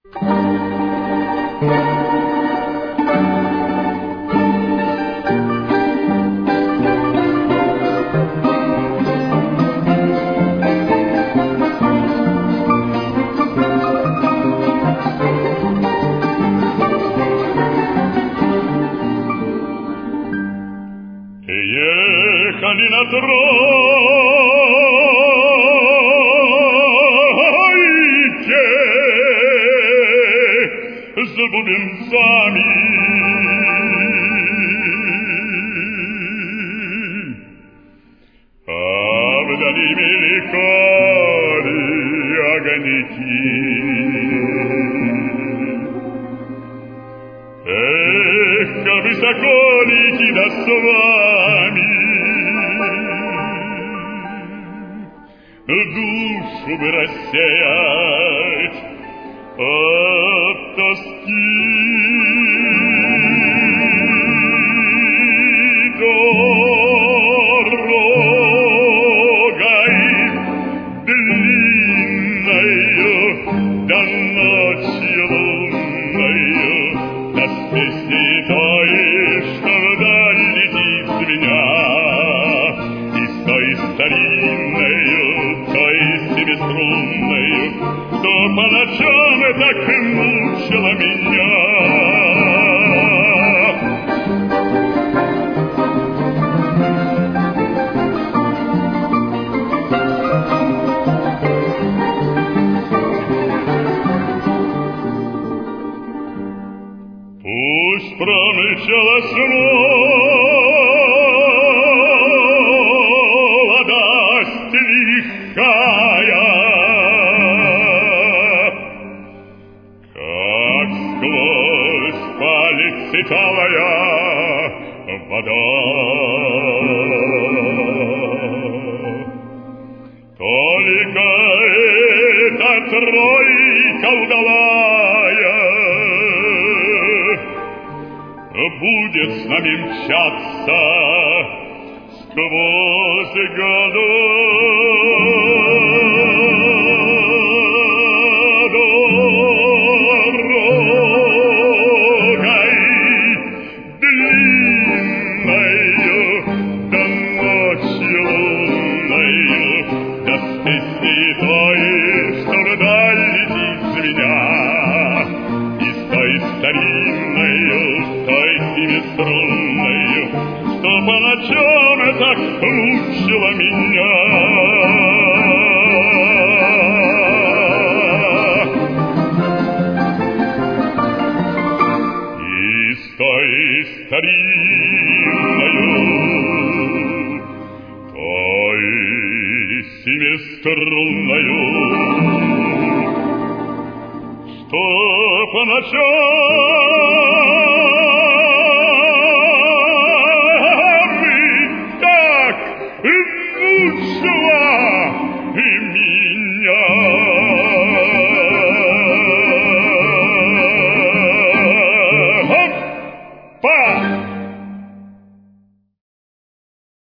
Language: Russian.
Ехали на тройке с бубенцами, а вдали мелькали огоньки. Эх, как высоко летит над вами, душу бы рассеять от тоски. Дорогой длинною до ночи лунною, до песни той, что вдаль летит с меня, и с той старинною, той семиструнною, что по ночам так мучила меня. Пусть промчалась молодость лихая, как сквозь пальцы талая вода. Только эта тройка удалая будет с нами мчаться сквозь года. Дорогой длинною до ночи лунною, до песни той, что вдаль летит с меня, и с той старинною, той семиструнною, что по ночам так мучила меня. И с той старинною, той семиструнною, что по ночам